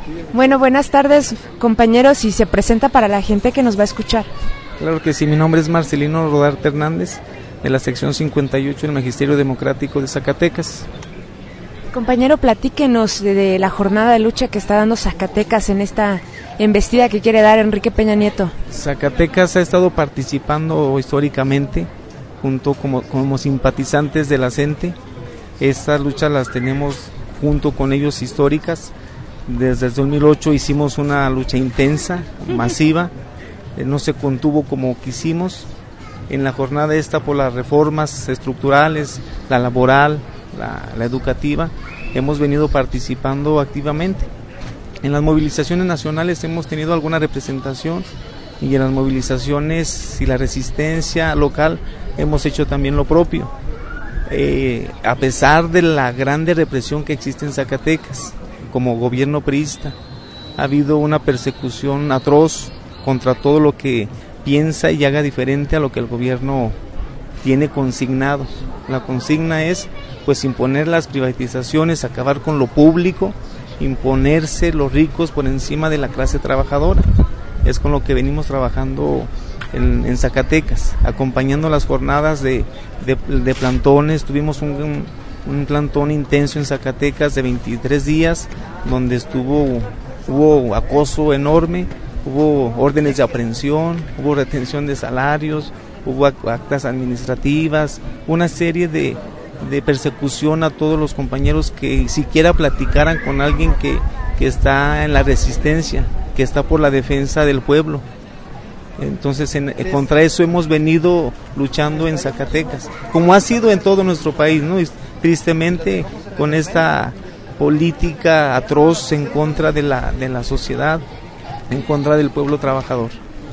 Bueno, buenas tardes, compañeros, y se presenta para la gente que nos va a escuchar. Claro que sí, mi nombre es Marcelino Rodarte Hernández, de la sección 58 del Magisterio Democrático de Zacatecas. Compañero, platíquenos de la jornada de lucha que está dando Zacatecas en esta embestida que quiere dar Enrique Peña Nieto. Zacatecas ha estado participando históricamente junto como simpatizantes de la CENTE. Estas luchas las tenemos junto con ellos históricas. Desde el 2008 hicimos una lucha intensa, masiva, no se contuvo como quisimos. En la jornada esta, por las reformas estructurales, la laboral, la educativa, hemos venido participando activamente. En las movilizaciones nacionales hemos tenido alguna representación, y en las movilizaciones y la resistencia local hemos hecho también lo propio. A pesar de la grande represión que existe en Zacatecas, como gobierno priista, ha habido una persecución atroz contra todo lo que piensa y haga diferente a lo que el gobierno tiene consignado. La consigna es pues imponer las privatizaciones, acabar con lo público, imponerse los ricos por encima de la clase trabajadora. Es con lo que venimos trabajando en Zacatecas, acompañando las jornadas de plantones. Tuvimos un plantón intenso en Zacatecas de 23 días, donde hubo acoso enorme, hubo órdenes de aprehensión, hubo retención de salarios, hubo actas administrativas, una serie de persecución a todos los compañeros que siquiera platicaran con alguien que está en la resistencia, que está por la defensa del pueblo. Entonces contra eso hemos venido luchando en Zacatecas, como ha sido en todo nuestro país, ¿no? Y tristemente con esta política atroz en contra de la sociedad, en contra del pueblo trabajador.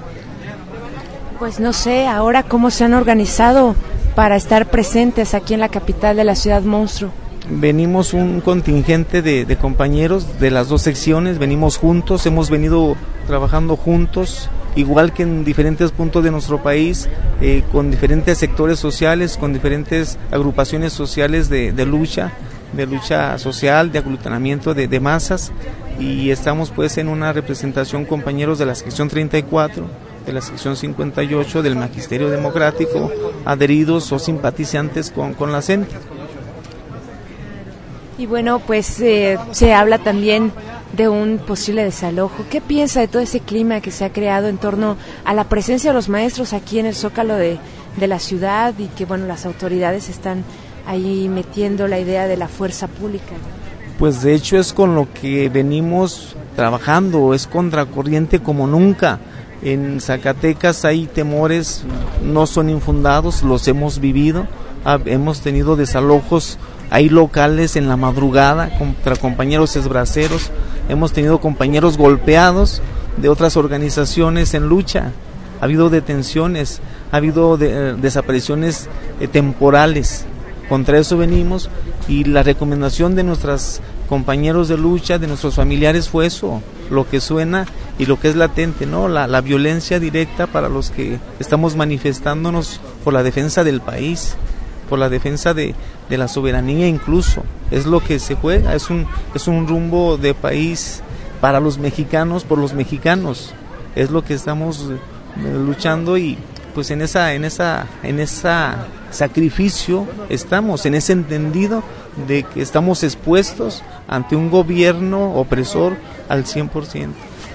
Pues no sé, ahora cómo se han organizado para estar presentes aquí en la capital de la ciudad monstruo. Venimos un contingente de compañeros de las dos secciones, venimos juntos, hemos venido trabajando juntos, igual que en diferentes puntos de nuestro país, con diferentes sectores sociales, con diferentes agrupaciones sociales de lucha social, de aglutinamiento de masas, y estamos pues en una representación compañeros de la sección 34, de la sección 58, del Magisterio Democrático, adheridos o simpatizantes con la CENTE. Y bueno, pues se habla también de un posible desalojo. ¿Qué piensa de todo ese clima que se ha creado en torno a la presencia de los maestros aquí en el Zócalo de la ciudad, y que bueno, las autoridades están ahí metiendo la idea de la fuerza pública? Pues de hecho es con lo que venimos trabajando, es contracorriente como nunca. En Zacatecas hay temores, no son infundados, los hemos vivido, hemos tenido desalojos, hay locales en la madrugada contra compañeros esbraceros, hemos tenido compañeros golpeados de otras organizaciones en lucha, ha habido detenciones, ha habido desapariciones temporales. Contra eso venimos, y la recomendación de nuestros compañeros de lucha, de nuestros familiares, fue eso, lo que suena y lo que es latente, ¿no? La violencia directa para los que estamos manifestándonos por la defensa del país, por la defensa de la soberanía incluso. Es lo que se juega, es un rumbo de país para los mexicanos, por los mexicanos. Es lo que estamos luchando, y pues en esa sacrificio estamos, en ese entendido de que estamos expuestos ante un gobierno opresor al 100%.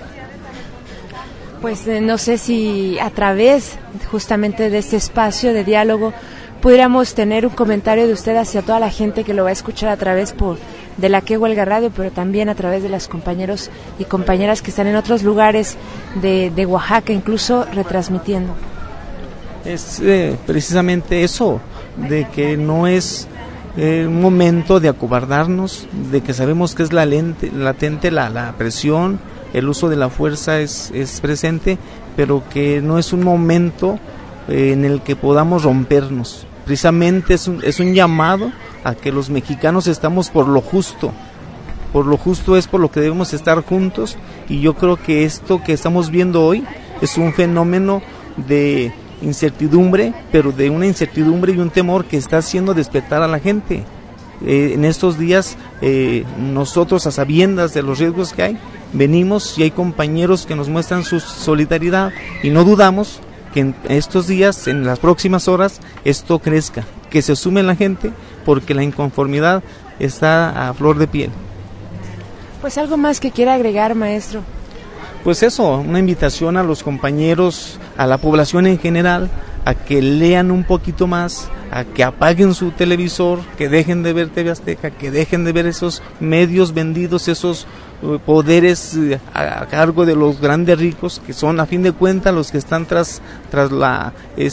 Pues no sé si a través justamente de este espacio de diálogo pudiéramos tener un comentario de usted hacia toda la gente que lo va a escuchar a través de la Que Huelga Radio, pero también a través de los compañeros y compañeras que están en otros lugares de Oaxaca, incluso retransmitiendo. Es precisamente eso, de que no es un momento de acobardarnos, de que sabemos que es latente la presión, el uso de la fuerza es presente, pero que no es un momento en el que podamos rompernos. Precisamente es un llamado a que los mexicanos estamos por lo justo es por lo que debemos estar juntos, y yo creo que esto que estamos viendo hoy es un fenómeno de incertidumbre, pero de una incertidumbre y un temor que está haciendo despertar a la gente. En estos días nosotros, a sabiendas de los riesgos que hay, venimos y hay compañeros que nos muestran su solidaridad y no dudamos que en estos días, en las próximas horas, esto crezca, que se sume la gente porque la inconformidad está a flor de piel. Pues algo más que quiera agregar, maestro. Pues eso, una invitación a los compañeros, a la población en general, a que lean un poquito más, a que apaguen su televisor, que dejen de ver TV Azteca, que dejen de ver esos medios vendidos, esos poderes a cargo de los grandes ricos, que son a fin de cuentas los que están tras la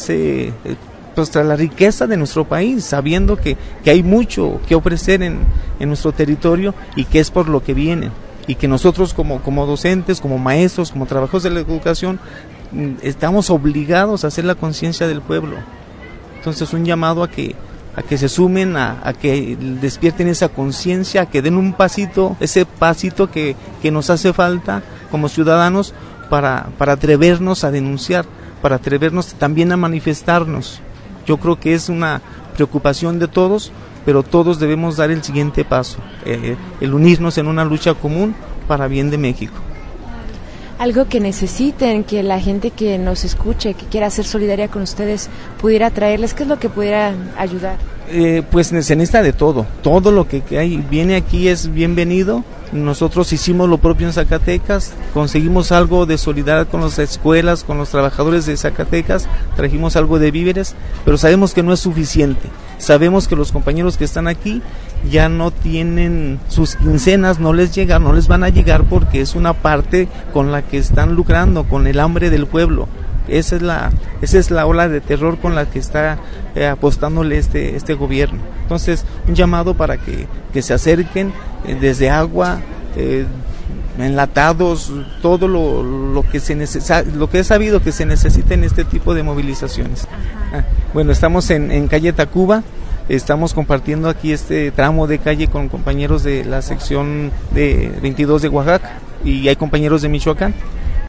riqueza de nuestro país, sabiendo que hay mucho que ofrecer en nuestro territorio y que es por lo que vienen, y que nosotros como docentes, como maestros, como trabajadores de la educación, estamos obligados a hacer la conciencia del pueblo. Entonces un llamado a que se sumen, a que despierten esa conciencia, a que den un pasito, ese pasito que nos hace falta como ciudadanos para atrevernos a denunciar, para atrevernos también a manifestarnos. Yo creo que es una preocupación de todos, pero todos debemos dar el siguiente paso, el unirnos en una lucha común para bien de México. Algo que necesiten, que la gente que nos escuche, que quiera ser solidaria con ustedes, pudiera traerles, ¿qué es lo que pudiera ayudar? Pues se necesita de todo lo que viene aquí es bienvenido. Nosotros hicimos lo propio en Zacatecas, conseguimos algo de solidaridad con las escuelas, con los trabajadores de Zacatecas, trajimos algo de víveres, pero sabemos que no es suficiente. Sabemos que los compañeros que están aquí ya no tienen sus quincenas, no les van a llegar porque es una parte con la que están lucrando, con el hambre del pueblo. Esa es la ola de terror con la que está apostándole este gobierno. Entonces, un llamado para que se acerquen desde agua, enlatados, todo lo que he sabido que se necesita en este tipo de movilizaciones. Bueno, estamos en calle Tacuba. Estamos compartiendo aquí este tramo de calle con compañeros de la sección de 22 de Oaxaca y hay compañeros de Michoacán.